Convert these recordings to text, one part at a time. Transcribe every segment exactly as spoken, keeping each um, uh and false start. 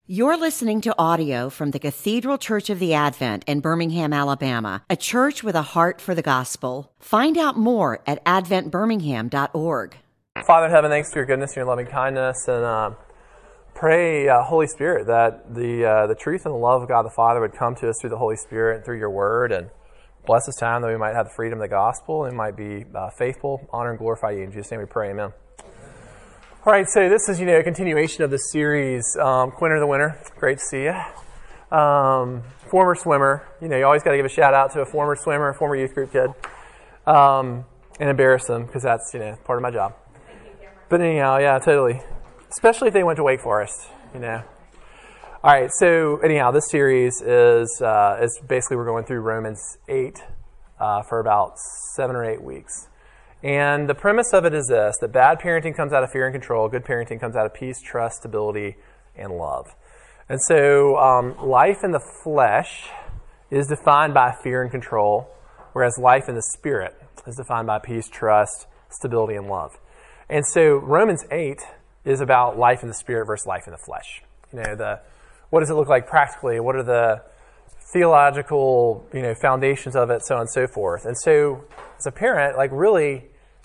You're listening to audio from the Cathedral Church of the Advent in Birmingham, Alabama, a church with a heart for the gospel. Find out more at advent birmingham dot org. Father in heaven, thanks for your goodness and your loving kindness, and uh, pray, uh, Holy Spirit, that the uh, the truth and the love of God the Father would come to us through the Holy Spirit and through your word, and bless this time that we might have the freedom of the gospel and might be uh, faithful, honor, and glorify you. In Jesus' name we pray, amen. All right, so this is, you know, a continuation of the series, um, Quinter the Winter. Great to see you. Um, former swimmer. You know, you always got to give a shout out to a former swimmer, a former youth group kid, um, and embarrass them because that's, you know, part of my job. But anyhow, yeah, totally. Especially if they went to Wake Forest, you know. All right, so anyhow, this series is uh, is basically we're going through Romans eight uh, for about seven or eight weeks. And the premise of it is this, that bad parenting comes out of fear and control, good parenting comes out of peace, trust, stability, and love. And so um, life in the flesh is defined by fear and control, whereas life in the spirit is defined by peace, trust, stability, and love. And so Romans eight is about life in the spirit versus life in the flesh. You know, the what does it look like practically? What are the theological, you know, foundations of it, so on and so forth. And so as a parent, like really,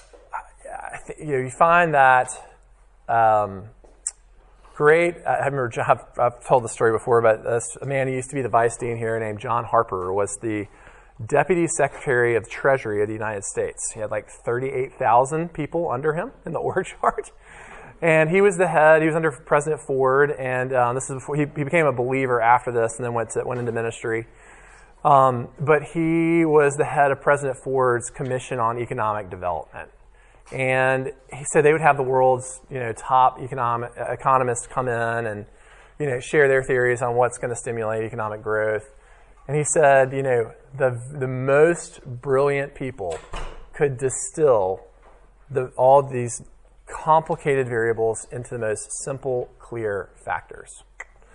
you know, you find that um, great. I remember I've, I've told the story before, but this, a man who used to be the vice dean here named John Harper was the Deputy Secretary of the Treasury of the United States. He had like thirty-eight thousand people under him in the org chart. And he was the head. He was under President Ford, and um, this is before he, he became a believer after this, and then went to, went into ministry. Um, but he was the head of President Ford's Commission on Economic Development, and he said they would have the world's, you know, top economic economists come in and, you know, share their theories on what's going to stimulate economic growth. And he said, you know, the the most brilliant people could distill the all these complicated variables into the most simple, clear factors.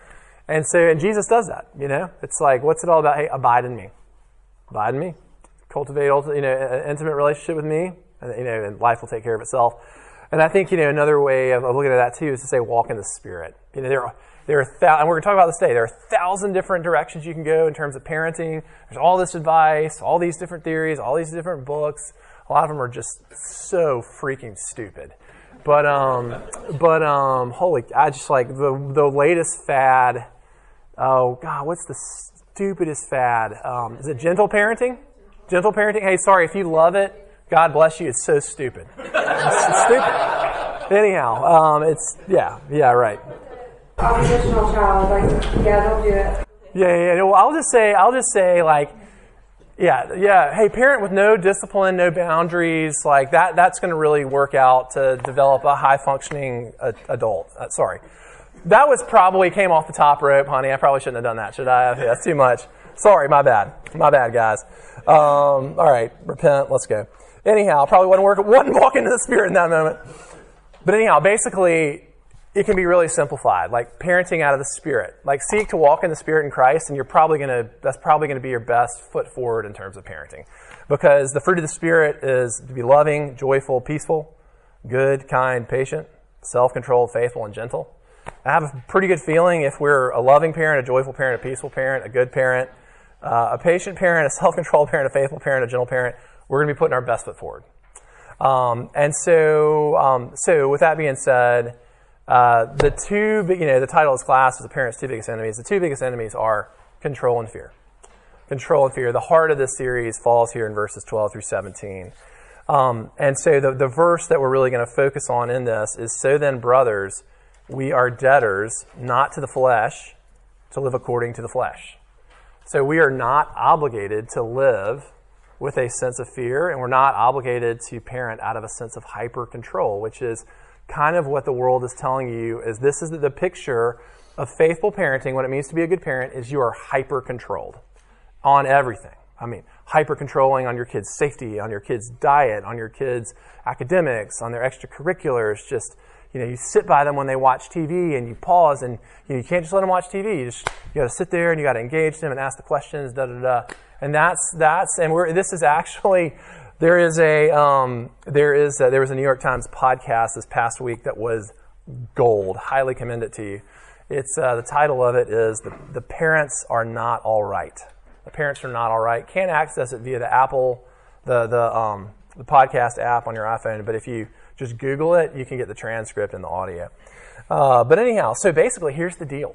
And so, and Jesus does that, you know? It's like, what's it all about? Hey, abide in me. Abide in me. Cultivate, you know, an intimate relationship with me, and, you know, and life will take care of itself. And I think, you know, another way of, of looking at that too is to say, walk in the Spirit. You know, there are, there are, thou- and we're going to talk about this today, there are a thousand different directions you can go in terms of parenting. There's all this advice, all these different theories, all these different books. A lot of them are just so freaking stupid. But um, but um, holy, I just like the the latest fad. Oh God, what's the stupidest fad? Um, is it gentle parenting? Gentle parenting. Hey, sorry if you love it. God bless you. It's so stupid. It's stupid. Anyhow, um, it's yeah, yeah, right. Oppositional child, like yeah, don't do it. Yeah, yeah. yeah. Well, I'll just say, I'll just say, like. Yeah, yeah. Hey, parent with no discipline, no boundaries, like that, that's going to really work out to develop a high-functioning uh, adult. Uh, sorry. That was probably came off the top rope, honey. I probably shouldn't have done that, should I? Yeah, that's too much. Sorry, my bad. My bad, guys. Um, all right, repent. Let's go. Anyhow, probably wasn't, work, wasn't walking in the Spirit in that moment. But anyhow, basically, it can be really simplified, like parenting out of the Spirit. Like seek to walk in the Spirit in Christ, and you're probably gonna that's probably gonna be your best foot forward in terms of parenting. Because the fruit of the Spirit is to be loving, joyful, peaceful, good, kind, patient, self-controlled, faithful, and gentle. I have a pretty good feeling if we're a loving parent, a joyful parent, a peaceful parent, a good parent, uh, a patient parent, a self-controlled parent, a faithful parent, a gentle parent, we're gonna be putting our best foot forward. Um, and so, um, so with that being said, Uh, the two, you know, the title of this class is The Parent's Two Biggest Enemies. The two biggest enemies are control and fear. Control and fear. The heart of this series falls here in verses twelve through seventeen. Um, and so the, the verse that we're really going to focus on in this is, so then, brothers, we are debtors, not to the flesh, to live according to the flesh. So we are not obligated to live with a sense of fear, and we're not obligated to parent out of a sense of hyper-control, which is kind of what the world is telling you is this is the picture of faithful parenting. What it means to be a good parent is you are hyper-controlled on everything. I mean, hyper-controlling on your kids' safety, on your kids' diet, on your kids' academics, on their extracurriculars. Just, you know, you sit by them when they watch T V and you pause and you, know, you can't just let them watch T V. You just, you got to sit there and you got to engage them and ask the questions, da da da. And that's, that's, and we're, this is actually, There is a um, there is a, there was a New York Times podcast this past week that was gold. Highly commend it to you. It's uh, the title of it is the, the Parents Are Not All Right. The Parents Are Not All Right. Can't access it via the Apple, the the um, the podcast app on your iPhone, but if you just Google it, you can get the transcript and the audio. Uh, but anyhow, so basically, here's the deal.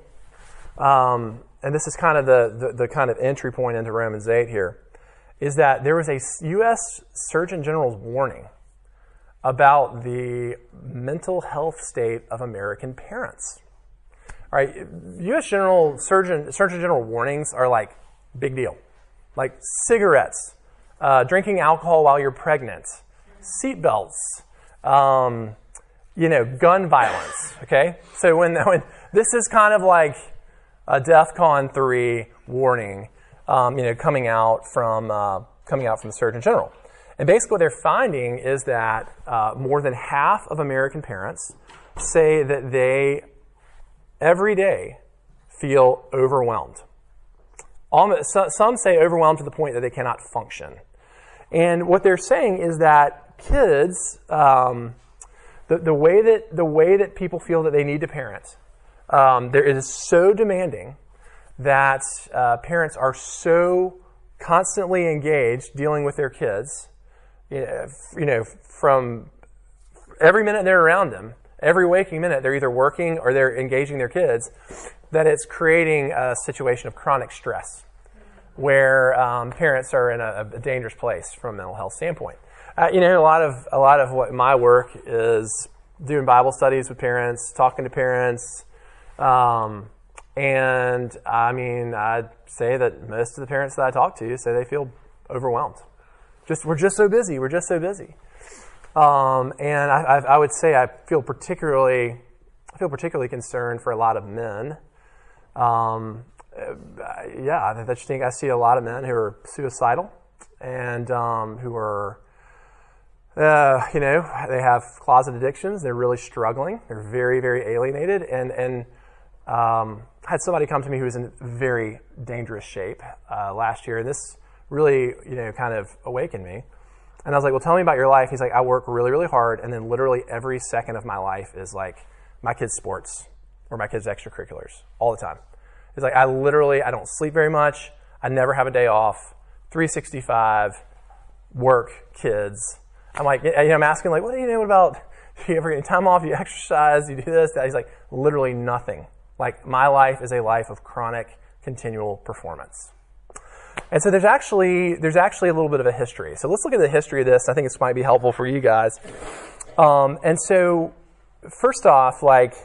Um, and this is kind of the, the, the kind of entry point into Romans eight here, is that there was a U S Surgeon General's warning about the mental health state of American parents. All right, U S General Surgeon Surgeon General warnings are like big deal, like cigarettes, uh, drinking alcohol while you're pregnant, seatbelts, um, you know, gun violence. Okay, so when when this is kind of like a DEFCON three warning, um, you know, coming out from uh, coming out from the Surgeon General. And basically what they're finding is that uh, more than half of American parents say that they, every day, feel overwhelmed. Almost, some say overwhelmed to the point that they cannot function. And what they're saying is that kids, um, the, the, way that, the way that people feel that they need to parent, um, there is so demanding that uh, parents are so constantly engaged dealing with their kids, you know, from every minute they're around them, every waking minute they're either working or they're engaging their kids, that it's creating a situation of chronic stress where um, parents are in a, a dangerous place from a mental health standpoint. Uh, you know, a lot of a lot of what my work is doing Bible studies with parents, talking to parents, um, and I mean, I'd say that most of the parents that I talk to say they feel overwhelmed. Just we're just so busy. We're just so busy, um, and I, I, I would say I feel particularly, I feel particularly concerned for a lot of men. Um, yeah, I just think I see a lot of men who are suicidal and um, who are, uh, you know, they have closet addictions. They're really struggling. They're very, very alienated, and and um, I had somebody come to me who was in very dangerous shape uh, last year, and this really, you know, kind of awakened me. And I was like, well, tell me about your life. He's like, I work really, really hard, and then literally every second of my life is like my kids' sports or my kids' extracurriculars all the time. He's like, I literally, I don't sleep very much. I never have a day off. three sixty-five, work, kids. I'm like, you know, I'm asking, like, what do you know about, do you ever get any time off? Do you exercise? Do you do this? That? He's like, literally nothing. Like, my life is a life of chronic, continual performance. And so there's actually there's actually a little bit of a history. So let's look at the history of this. I think this might be helpful for you guys. Um, and so first off, like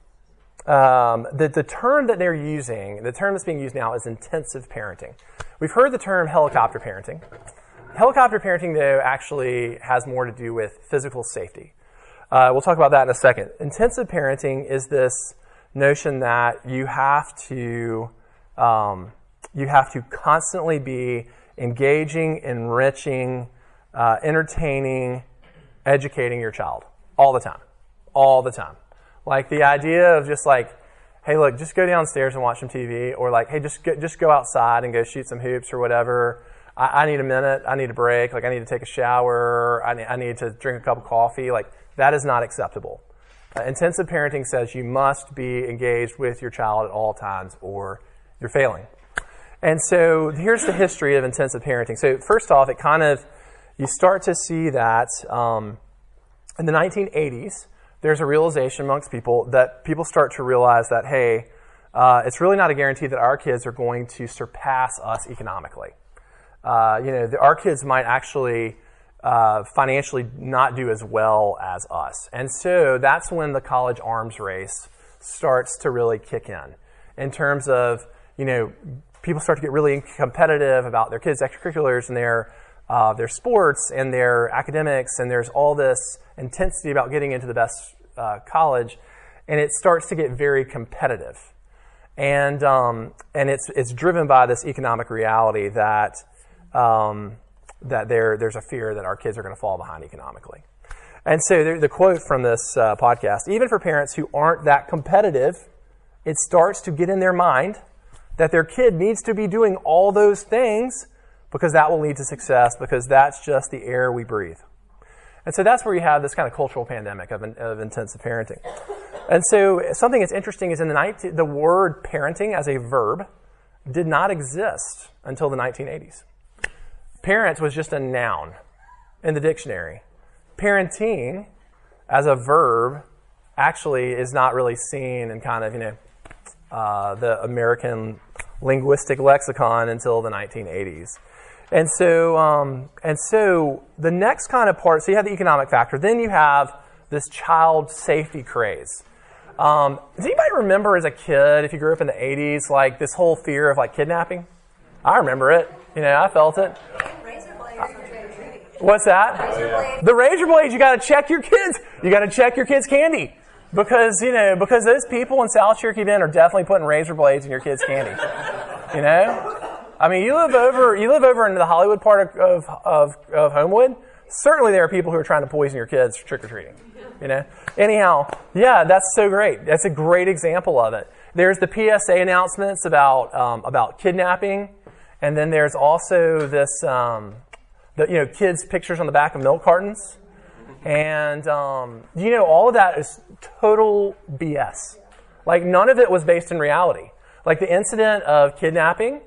um, the the term that they're using, the term that's being used now is intensive parenting. We've heard the term helicopter parenting. Helicopter parenting, though, actually has more to do with physical safety. Uh, we'll talk about that in a second. Intensive parenting is this notion that you have to um, You have to constantly be engaging, enriching, uh, entertaining, educating your child all the time. All the time. Like the idea of just like, hey, look, just go downstairs and watch some T V, or like, hey, just go, just go outside and go shoot some hoops or whatever. I, I need a minute. I need a break. Like I need to take a shower. I need, I need to drink a cup of coffee. Like that is not acceptable. Uh, intensive parenting says you must be engaged with your child at all times or you're failing. And so here's the history of intensive parenting. So first off, it kind of, you start to see that um, in the nineteen eighties, there's a realization amongst people that people start to realize that, hey, uh, it's really not a guarantee that our kids are going to surpass us economically. Uh, you know, the, our kids might actually uh, financially not do as well as us. And so that's when the college arms race starts to really kick in, in terms of, you know, people start to get really competitive about their kids' extracurriculars and their uh, their sports and their academics, and there's all this intensity about getting into the best uh, college, and it starts to get very competitive, and um, and it's it's driven by this economic reality that um, that there there's a fear that our kids are going to fall behind economically, and so there, the quote from this uh, podcast: even for parents who aren't that competitive, it starts to get in their mind that their kid needs to be doing all those things because that will lead to success, because that's just the air we breathe. And so that's where you have this kind of cultural pandemic of, of intensive parenting. And so something that's interesting is in the nineteen, the word parenting as a verb did not exist until the nineteen eighties. Parent was just a noun in the dictionary. Parenting as a verb actually is not really seen in kind of, you know, uh, the American linguistic lexicon until the nineteen eighties. And so, um, and so the next kind of part, so you have the economic factor, then you have this child safety craze. Um, does anybody remember as a kid, if you grew up in the eighties, like this whole fear of like kidnapping? I remember it. You know, I felt it. What's that? Razor the razor blades. You got to check your kids. You got to check your kids' candy because you know because those people in South Cherokee Bend are definitely putting razor blades in your kids' candy. You know, I mean, you live over you live over in the Hollywood part of of of, of Homewood. Certainly, there are people who are trying to poison your kids for trick or treating. You know. Anyhow, yeah, that's so great. That's a great example of it. There's the P S A announcements about um, about kidnapping, and then there's also this. Um, The, you know, kids' pictures on the back of milk cartons. And, um, you know, all of that is total B S. Like, none of it was based in reality. Like, the incident of kidnapping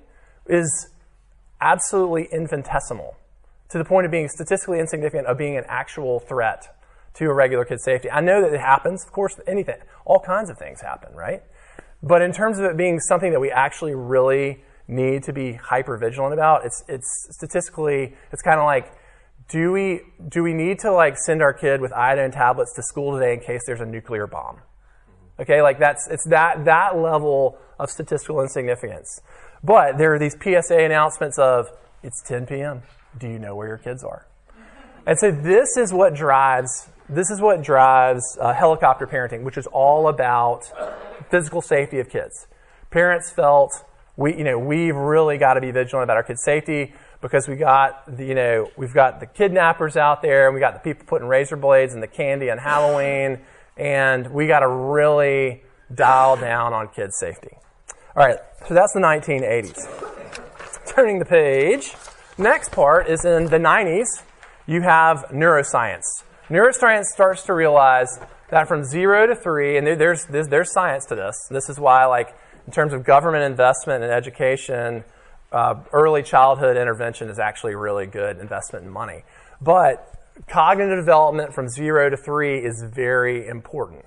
is absolutely infinitesimal to the point of being statistically insignificant, of being an actual threat to a regular kid's safety. I know that it happens. Of course, anything. All kinds of things happen, right? But in terms of it being something that we actually really need to be hyper vigilant about, it's it's statistically it's kind of like do we do we need to like send our kid with iodine tablets to school today in case there's a nuclear bomb? Okay, like that's it's that that level of statistical insignificance. But there are these P S A announcements of it's ten p.m. Do you know where your kids are? And so this is what drives this is what drives uh, helicopter parenting, which is all about physical safety of kids. Parents felt We, you know, we've really got to be vigilant about our kids' safety because we got, the, you know, we've got the kidnappers out there, and we got the people putting razor blades in the candy on Halloween, and we got to really dial down on kids' safety. All right, so that's the nineteen eighties. Turning the page, next part is in the nineties. You have neuroscience. Neuroscience starts to realize that from zero to three, and there's there's, there's science to this. This is why, like. In terms of government investment in education, uh, early childhood intervention is actually really good investment in money. But cognitive development from zero to three is very important,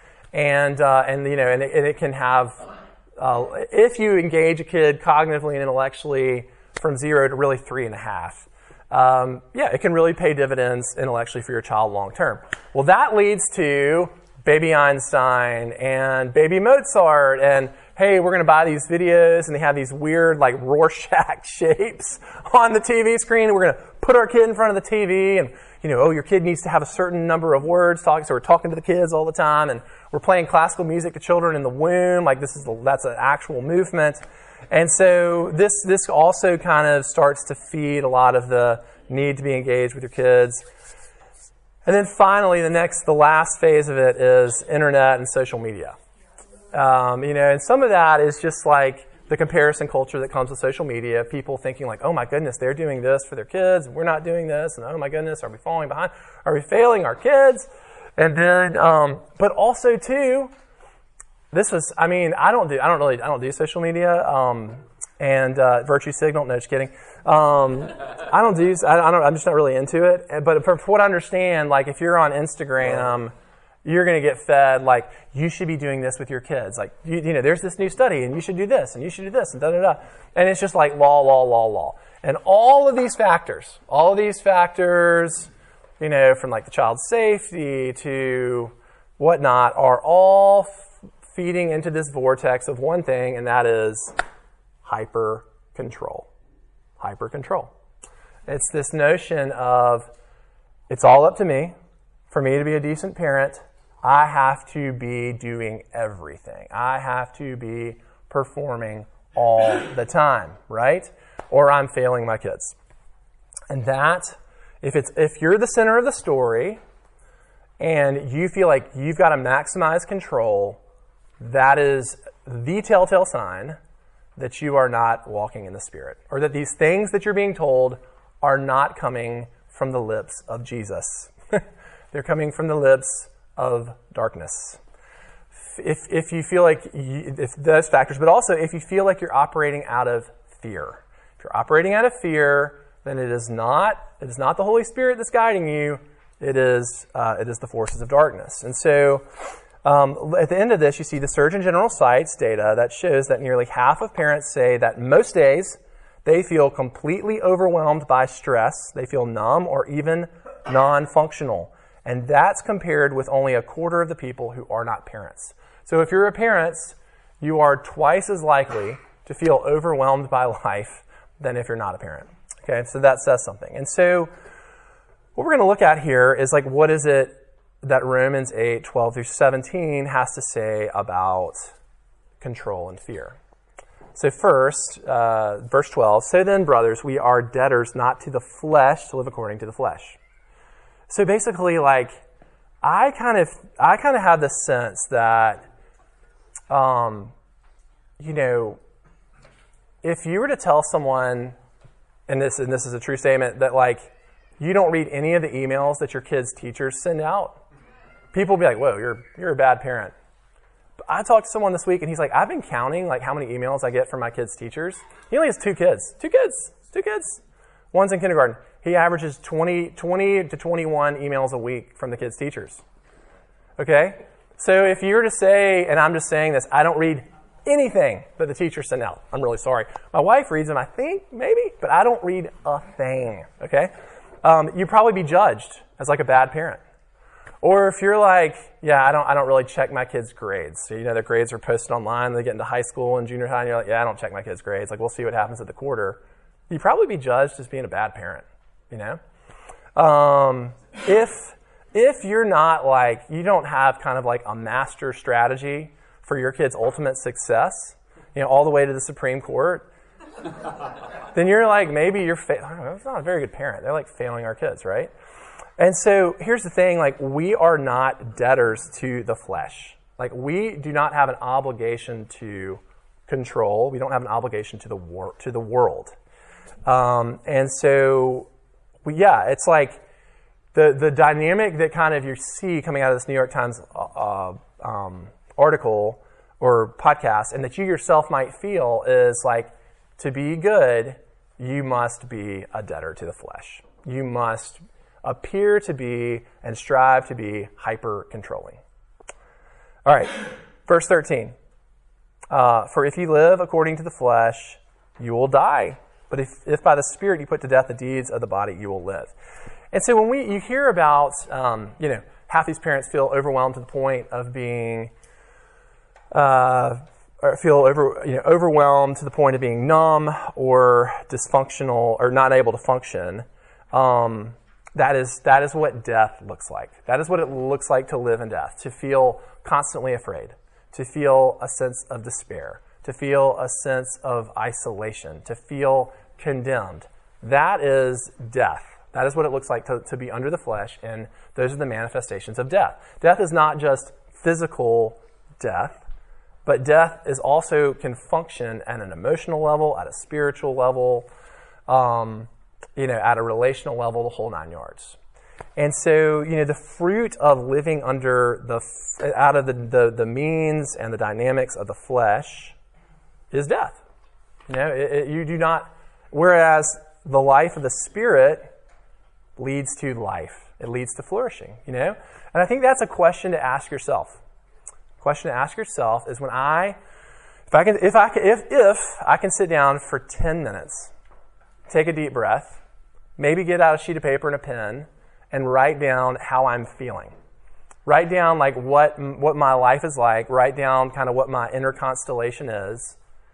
and uh, and you know, and it, and it can have uh, if you engage a kid cognitively and intellectually from zero to really three and a half. Um, yeah, it can really pay dividends intellectually for your child long term. Well, that leads to Baby Einstein and Baby Mozart and. Hey, we're going to buy these videos, and they have these weird, like, Rorschach shapes on the T V screen. And we're going to put our kid in front of the T V, and, you know, oh, your kid needs to have a certain number of words talking, so we're talking to the kids all the time, and we're playing classical music to children in the womb. Like, this is the, that's an actual movement. And so this this also kind of starts to feed a lot of the need to be engaged with your kids. And then finally, the next, the last phase of it is internet and social media. Um, you know, and some of that is just like the comparison culture that comes with social media. People thinking like, oh my goodness, they're doing this for their kids, and we're not doing this, and oh my goodness, are we falling behind? Are we failing our kids? And then, um, but also too, this was, I mean, I don't do, I don't really, I don't do social media, um, and uh, virtue signal. No, just kidding. Um, I don't do, I, I don't, I'm just not really into it. But for, for what I understand, like if you're on Instagram. You're going to get fed, like, you should be doing this with your kids. Like, you, you know, there's this new study, and you should do this, and you should do this, and da-da-da. And it's just like law, law, law, law. And all of these factors, all of these factors, you know, from like the child's safety to whatnot, are all f- feeding into this vortex of one thing, and that is hyper-control. Hyper-control. It's this notion of, it's all up to me. For me to be a decent parent, I have to be doing everything. I have to be performing all the time, right? Or I'm failing my kids. And that, if it's if you're the center of the story and you feel like you've got to maximize control, that is the telltale sign that you are not walking in the Spirit, or that these things that you're being told are not coming from the lips of Jesus. They're coming from the lips of darkness. if if you feel like you, if those factors, but also if you feel like you're operating out of fear. If you're operating out of fear, then it is not it is not the Holy Spirit that's guiding you. It is uh, it is the forces of darkness. And so um, at the end of this, you see the Surgeon General cites data that shows that nearly half of parents say that most days they feel completely overwhelmed by stress. They feel numb or even non-functional. And that's compared with only a quarter of the people who are not parents. So if you're a parent, you are twice as likely to feel overwhelmed by life than if you're not a parent. Okay, so that says something. And so what we're going to look at here is like, what is it that Romans eight, twelve through seventeen has to say about control and fear? So first, uh, verse twelve, so then, brothers, we are debtors not to the flesh to live according to the flesh. So basically, like, I kind of, I kind of have the sense that, um, you know, if you were to tell someone, and this, and this is a true statement, that like, you don't read any of the emails that your kids' teachers send out, people will be like, whoa, you're, you're a bad parent. But I talked to someone this week, and he's like, I've been counting like how many emails I get from my kids' teachers. He only has two kids, two kids, two kids. One's in kindergarten. He averages twenty, twenty to twenty-one emails a week from the kids' teachers. Okay? So if you were to say, and I'm just saying this, I don't read anything that the teachers send out. I'm really sorry. My wife reads them, I think, maybe, but I don't read a thing. Okay? Um, you'd probably be judged as like a bad parent. Or if you're like, yeah, I don't I don't really check my kids' grades. So, you know, their grades are posted online, they get into high school and junior high, and you're like, yeah, I don't check my kids' grades. Like, we'll see what happens at the quarter. You'd probably be judged as being a bad parent, you know? Um, if if you're not like, you don't have kind of like a master strategy for your kids' ultimate success, you know, all the way to the Supreme Court, then you're like, maybe you're, fa- I don't know, it's not a very good parent. They're like failing our kids, right? And so here's the thing, like, we are not debtors to the flesh. Like, we do not have an obligation to control. We don't have an obligation to the wor- to the world. Um, and so, we, yeah, it's like the the dynamic that kind of you see coming out of this New York Times uh, um, article or podcast, and that you yourself might feel is like, to be good, you must be a debtor to the flesh. You must appear to be and strive to be hyper-controlling. All right, verse thirteen. Uh, For if you live according to the flesh, you will die. But if, if by the Spirit you put to death the deeds of the body, you will live. And so when we you hear about, um, you know, half these parents feel overwhelmed to the point of being, uh, or feel over, you know, overwhelmed to the point of being numb or dysfunctional or not able to function. Um, that is that is what death looks like. That is what it looks like to live in death. To feel constantly afraid, to feel a sense of despair, to feel a sense of isolation, to feel condemned. That is death. That is what it looks like to, to be under the flesh, and those are the manifestations of death. Death is not just physical death, but death is also can function at an emotional level, at a spiritual level, um, you know, at a relational level, the whole nine yards. And so, you know, the fruit of living under the, out of the, the, the means and the dynamics of the flesh is death. You know, it, it, you do not, whereas the life of the Spirit leads to life. It leads to flourishing, you know? And I think that's a question to ask yourself. Question to ask yourself is when I, if I can, if I can, if, if I can sit down for ten minutes, take a deep breath, maybe get out a sheet of paper and a pen, and write down how I'm feeling. Write down like what what my life is like. Write down kind of what my inner constellation is.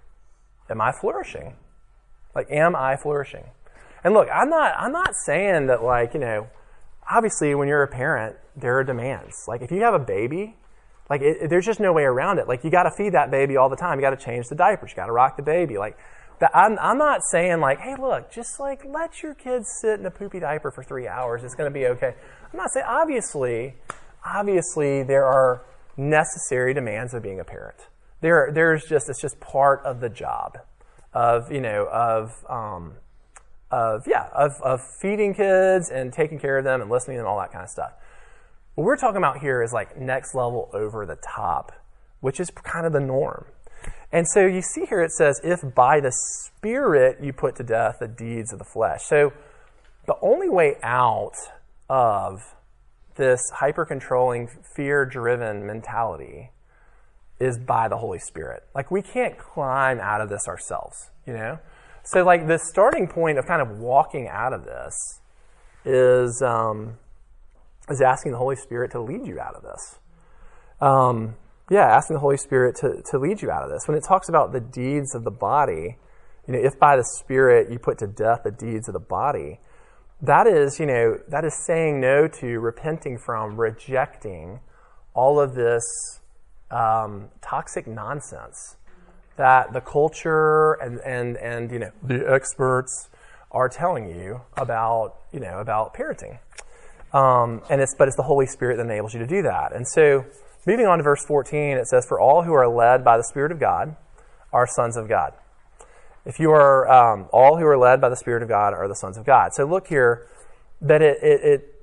Am I flourishing? Like, am I flourishing? And look, I'm not I'm not saying that, like, you know, obviously when you're a parent, there are demands. Like, if you have a baby, like it, it, there's just no way around it. Like, you got to feed that baby all the time. You got to change the diapers. You got to rock the baby. Like, the, I'm I'm not saying like, hey, look, just like let your kids sit in a poopy diaper for three hours. It's going to be okay. I'm not saying, obviously, obviously there are necessary demands of being a parent. There, there's just it's just part of the job of you know of um, of yeah of of feeding kids and taking care of them and listening to them, all that kind of stuff. What we're talking about here is like next level, over the top. which is kind of the norm. And so you see here it says, if by the Spirit you put to death the deeds of the flesh. So the only way out of this hyper-controlling, fear-driven mentality is by the Holy Spirit. Like, we can't climb out of this ourselves, you know? So, like, the starting point of kind of walking out of this is um, is asking the Holy Spirit to lead you out of this. Um, yeah, asking the Holy Spirit to, to lead you out of this. When it talks about the deeds of the body, you know, if by the Spirit you put to death the deeds of the body, that is, you know, that is saying no to, repenting from, rejecting all of this um, toxic nonsense that the culture and, and, and, you know, the experts are telling you about, you know, about parenting. Um, and it's, but it's the Holy Spirit that enables you to do that. And so, moving on to verse fourteen, it says, "For all who are led by the Spirit of God are sons of God." If you are, um, all who are led by the Spirit of God are the sons of God. So look here, that it, it, it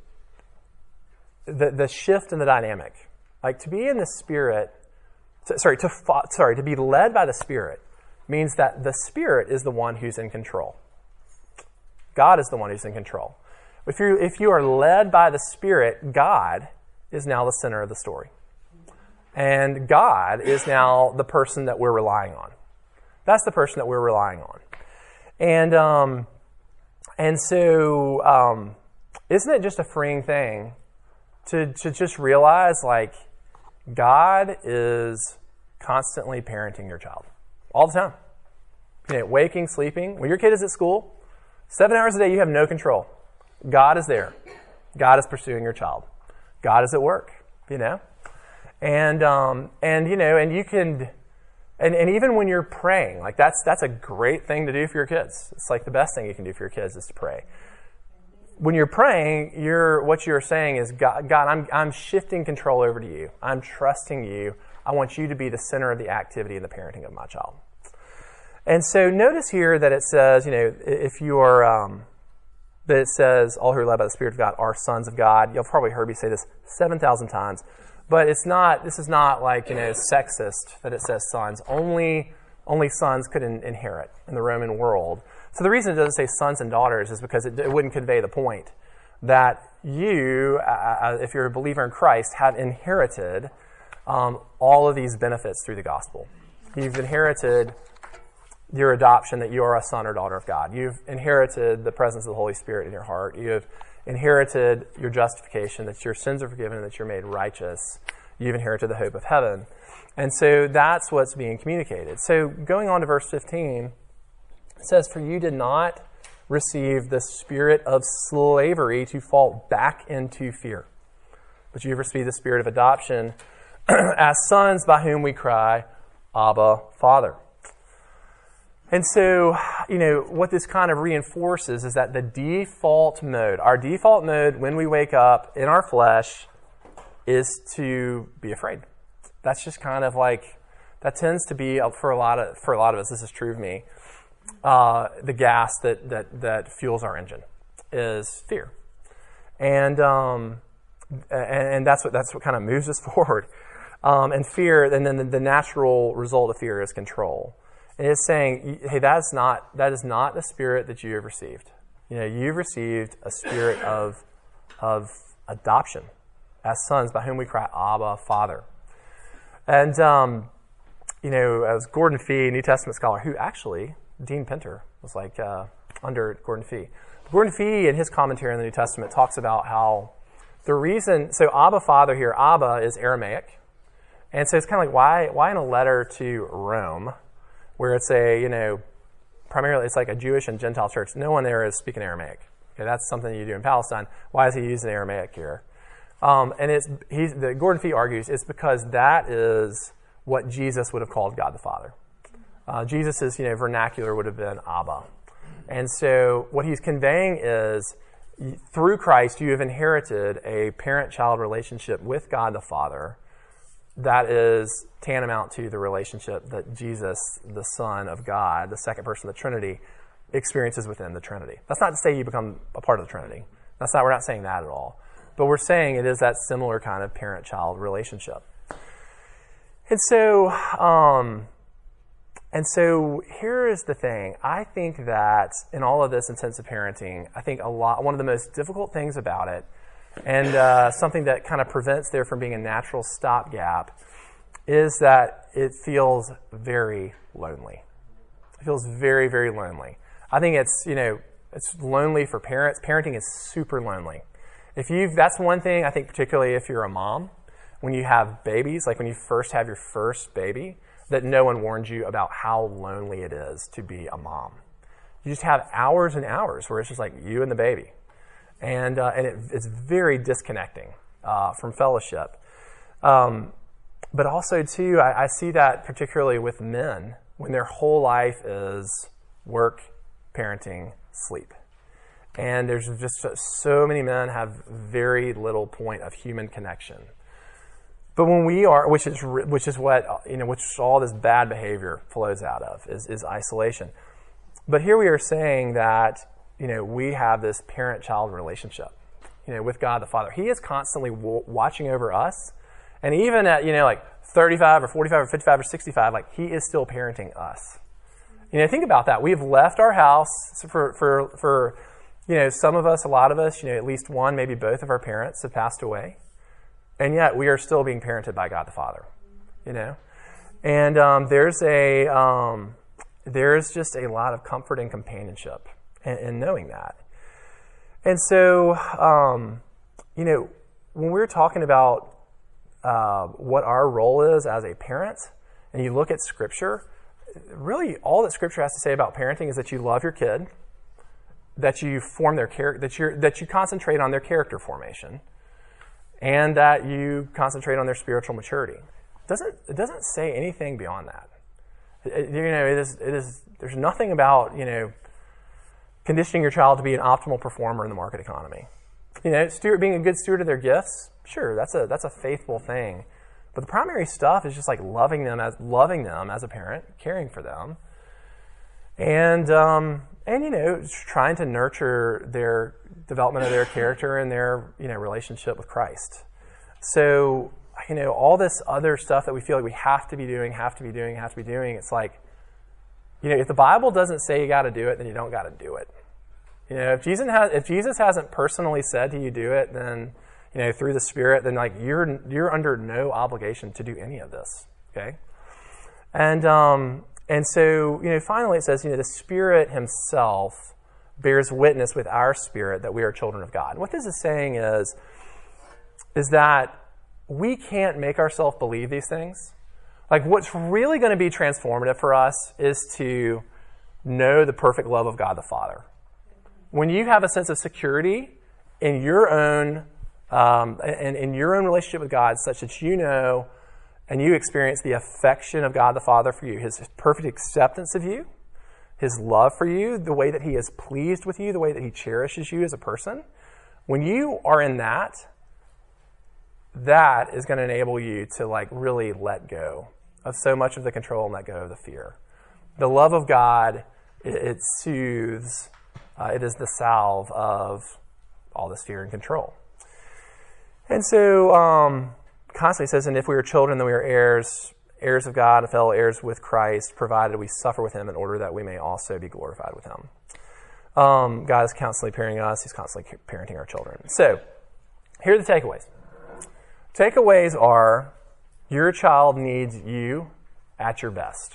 the, the shift in the dynamic. Like, to be in the Spirit, to, sorry, to sorry, to be led by the Spirit means that the Spirit is the one who's in control. God is the one who's in control. If you if you are led by the Spirit, God is now the center of the story. And God is now the person that we're relying on. That's the person that we're relying on. And um, and so, um, isn't it just a freeing thing to, to just realize, like, God is constantly parenting your child all the time. You know, waking, sleeping. When your kid is at school, seven hours a day, you have no control. God is there. God is pursuing your child. God is at work, you know? And, um, and you know, and you can... And, and even when you're praying, like that's that's a great thing to do for your kids. It's like the best thing you can do for your kids is to pray. When you're praying, you're what you're saying is, God, God, I'm I'm shifting control over to you. I'm trusting you. I want you to be the center of the activity and the parenting of my child. And so notice here that it says, you know, if you are, um, that it says, all who are led by the Spirit of God are sons of God. You've probably heard me say this seven thousand times. But it's not. This is not like, you know, sexist that it says sons. Only, only sons could in, inherit in the Roman world. So the reason it doesn't say sons and daughters is because it, it wouldn't convey the point that you, uh, if you're a believer in Christ, have inherited um, all of these benefits through the gospel. You've inherited your adoption, that you are a son or daughter of God. You've inherited the presence of the Holy Spirit in your heart. You have inherited your justification, that your sins are forgiven and that you're made righteous. You've inherited the hope of heaven. And so that's what's being communicated. So going on to verse fifteen, it says, "For you did not receive the spirit of slavery to fall back into fear, but you've received the spirit of adoption as sons, by whom we cry, Abba, Father." And so, you know, what this kind of reinforces is that the default mode, our default mode when we wake up in our flesh, is to be afraid. That's just kind of like, that tends to be, for a lot of for a lot of us, this is true of me, uh, the gas that, that, that fuels our engine is fear. And um, and, and that's what that's what kind of moves us forward. Um, and fear, and then the, the natural result of fear is control. And it's saying, hey, that's not that is not the spirit that you have received. You know, you've received a spirit of of adoption as sons, by whom we cry, Abba, Father. And um, you know, as Gordon Fee, New Testament scholar, who actually Dean Pinter was like uh, under Gordon Fee. Gordon Fee, in his commentary on the New Testament, talks about how the reason. So Abba, Father here, Abba is Aramaic, and so it's kind of like why why in a letter to Rome, where it's a, you know, primarily it's like a Jewish and Gentile church. No one there is speaking Aramaic. Okay, that's something you do in Palestine. Why is he using Aramaic here? Um, and it's he's, the Gordon Fee argues it's because that is what Jesus would have called God the Father. Uh, Jesus' you know vernacular would have been Abba, and so what he's conveying is through Christ you have inherited a parent-child relationship with God the Father that is tantamount to the relationship that Jesus, the Son of God, the second person of the Trinity, experiences within the Trinity. That's not to say you become a part of the Trinity. That's not. We're not saying that at all. But we're saying it is that similar kind of parent-child relationship. And so, um, and so here is the thing. I think that in all of this intensive parenting, I think a lot, one of the most difficult things about it, and uh, something that kind of prevents there from being a natural stopgap, is that it feels very lonely. It feels very, very lonely. I think it's, you know, it's lonely for parents. Parenting is super lonely. If you've, that's one thing I think, particularly if you're a mom, when you have babies, like when you first have your first baby, that no one warned you about how lonely it is to be a mom. You just have hours and hours where it's just like you and the baby. And uh, and it, it's very disconnecting uh, from fellowship. Um, but also, too, I, I see that particularly with men when their whole life is work, parenting, sleep. And there's just so many men have very little point of human connection. But when we are, which is which is what, you know, which all this bad behavior flows out of, is, is isolation. But here we are saying that, you know, we have this parent-child relationship, you know, with God the Father. He is constantly w- watching over us. And even at, you know, like thirty-five or forty-five or fifty-five or sixty-five, like he is still parenting us. You know, think about that. We've left our house for, for, for, you know, some of us, a lot of us, you know, at least one, maybe both of our parents have passed away. And yet we are still being parented by God the Father, you know. And um, there's a um, there's just a lot of comfort and companionship in, in knowing that. And so, um, you know, when we're talking about uh, what our role is as a parent, and you look at Scripture, really all that Scripture has to say about parenting is that you love your kid, that you form their char- that you that you concentrate on their character formation, and that you concentrate on their spiritual maturity. It doesn't it doesn't say anything beyond that. It, you know, it is it is there's nothing about, you know, conditioning your child to be an optimal performer in the market economy. You know, steward, being a good steward of their gifts, sure, that's a that's a faithful thing. But the primary stuff is just like loving them as loving them as a parent, caring for them, and um, and you know, trying to nurture their development of their character and their, you know, relationship with Christ. So, you know, all this other stuff that we feel like we have to be doing, have to be doing, have to be doing, it's like, you know, if the Bible doesn't say you got to do it, then you don't got to do it. You know, if Jesus has, if Jesus hasn't personally said to you do it, then, you know, through the Spirit, then like you're you're under no obligation to do any of this. Okay, and um, and so, you know, finally it says, you know, the Spirit Himself bears witness with our spirit that we are children of God. And what this is saying is, is that we can't make ourselves believe these things. Like, what's really going to be transformative for us is to know the perfect love of God the Father. When you have a sense of security in your own um, in, in your own relationship with God, such that you know and you experience the affection of God the Father for you, His perfect acceptance of you, His love for you, the way that He is pleased with you, the way that He cherishes you as a person. When you are in that, that is going to enable you to like really let go of so much of the control and let go of the fear. The love of God, it, it soothes, uh, it is the salve of all this fear and control. And so, um, constantly says, and if we are children, then we are heirs, heirs of God, fellow heirs with Christ, provided we suffer with Him in order that we may also be glorified with Him. Um, God is constantly parenting us. He's constantly parenting our children. So, here are the takeaways. Takeaways are, your child needs you at your best.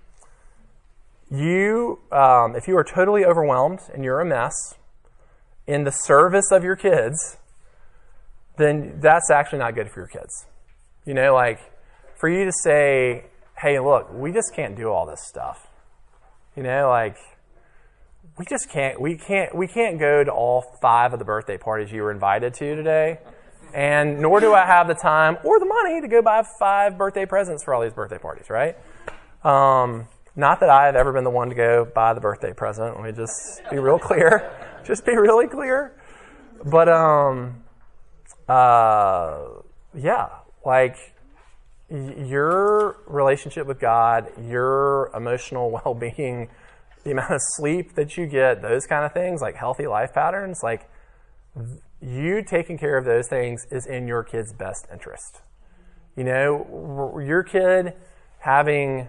You, um, if you are totally overwhelmed and you're a mess in the service of your kids, then that's actually not good for your kids. You know, like, for you to say, hey, look, we just can't do all this stuff. You know, like, we just can't, we can't, we can't go to all five of the birthday parties you were invited to today. And nor do I have the time or the money to go buy five birthday presents for all these birthday parties, right? Um, not that I've ever been the one to go buy the birthday present. Let me just be real clear. Just be really clear. But, um, uh, yeah, like, your relationship with God, your emotional well-being, the amount of sleep that you get, those kind of things, like healthy life patterns, like, you taking care of those things is in your kid's best interest. You know, your kid having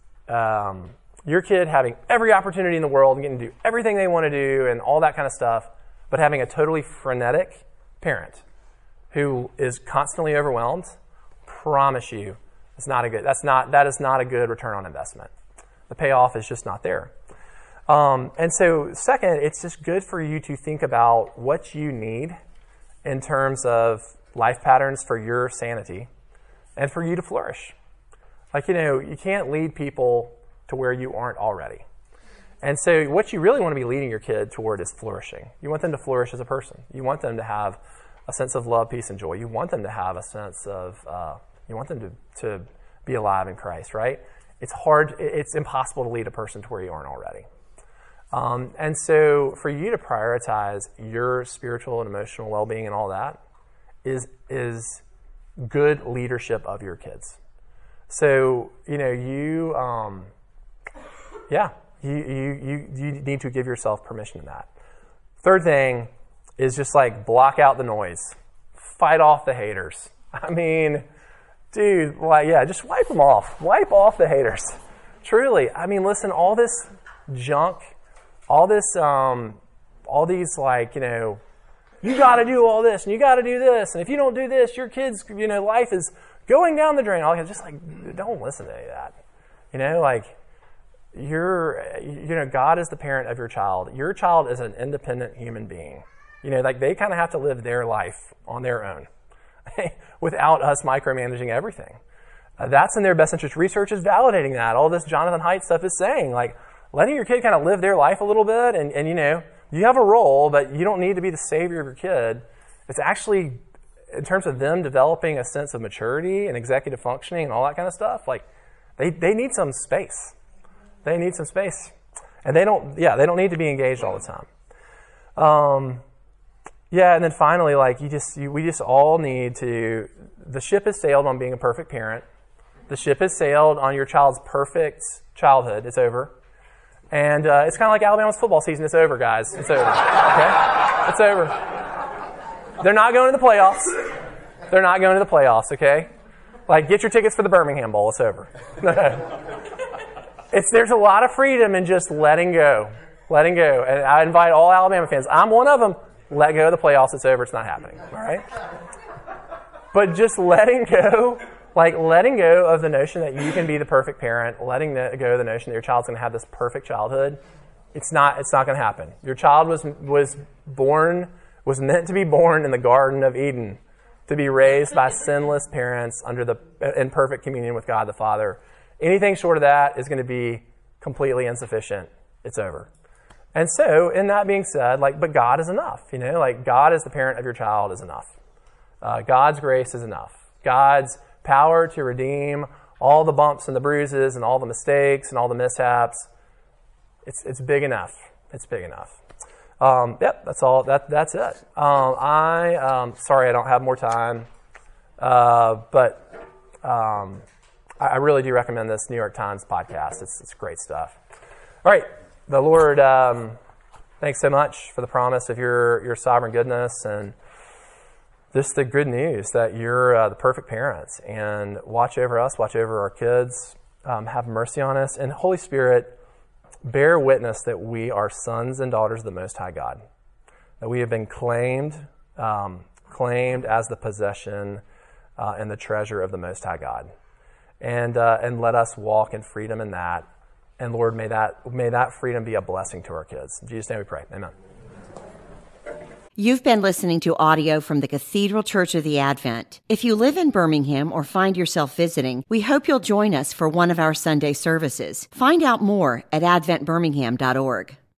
um, your kid having every opportunity in the world and getting to do everything they want to do and all that kind of stuff, but having a totally frenetic parent who is constantly overwhelmed, promise you, it's not a good. That's not that is not a good return on investment. The payoff is just not there. Um, and so, second, it's just good for you to think about what you need in terms of life patterns for your sanity and for you to flourish. Like, you know, you can't lead people to where you aren't already. And so what you really want to be leading your kid toward is flourishing. You want them to flourish as a person. You want them to have a sense of love, peace, and joy. You want them to have a sense of, uh, you want them to, to be alive in Christ, right? It's hard, it's impossible to lead a person to where you aren't already. Um, and so for you to prioritize your spiritual and emotional well-being and all that is is good leadership of your kids. So, you know, you, um, yeah, you, you, you, you need to give yourself permission in that. Third thing is just like block out the noise. Fight off the haters. I mean, dude, like, yeah, just wipe them off. Wipe off the haters. Truly. I mean, listen, all this junk, all this, um, all these, like, you know, you got to do all this and you got to do this, and if you don't do this, your kid's, you know, life is going down the drain. All just like, don't listen to any of that. You know, like, you're, you know, God is the parent of your child. Your child is an independent human being. You know, like, they kind of have to live their life on their own without us micromanaging everything. Uh, that's in their best interest. Research is validating that. All this Jonathan Haidt stuff is saying, like, letting your kid kind of live their life a little bit, and, and, you know, you have a role, but you don't need to be the savior of your kid. It's actually, in terms of them developing a sense of maturity and executive functioning and all that kind of stuff, like, they, they need some space. They need some space. And they don't, yeah, they don't need to be engaged all the time. Um, yeah, and then finally, like, you just, you, we just all need to, the ship has sailed on being a perfect parent. The ship has sailed on your child's perfect childhood. It's over. And uh, it's kind of like Alabama's football season. It's over, guys. It's over. Okay? It's over. They're not going to the playoffs. They're not going to the playoffs, okay? Like, get your tickets for the Birmingham Bowl. It's over. it's There's a lot of freedom in just letting go. Letting go. And I invite all Alabama fans. I'm one of them. Let go of the playoffs. It's over. It's not happening. All right? But just letting go... Like, letting go of the notion that you can be the perfect parent, letting go of the notion that your child's going to have this perfect childhood, it's not it's not going to happen. Your child was was born, was meant to be born in the Garden of Eden, to be raised by sinless parents under the in perfect communion with God the Father. Anything short of that is going to be completely insufficient. It's over. And so, in that being said, like, but God is enough. You know, like, God as the parent of your child is enough. Uh, God's grace is enough. God's power to redeem all the bumps and the bruises and all the mistakes and all the mishaps. It's it's big enough. It's big enough. Um, yep, that's all. That that's it. Um, I um, sorry I don't have more time, uh, but um, I, I really do recommend this New York Times podcast. It's it's great stuff. All right, the Lord. Um, thanks so much for the promise of your your sovereign goodness and just the good news that you're uh, the perfect parents, and watch over us, watch over our kids, um, have mercy on us, and Holy Spirit, bear witness that we are sons and daughters of the Most High God, that we have been claimed, um, claimed as the possession uh, and the treasure of the Most High God, and uh, and let us walk in freedom in that. And Lord, may that may that freedom be a blessing to our kids. In Jesus' name we pray. Amen. You've been listening to audio from the Cathedral Church of the Advent. If you live in Birmingham or find yourself visiting, we hope you'll join us for one of our Sunday services. Find out more at advent birmingham dot org.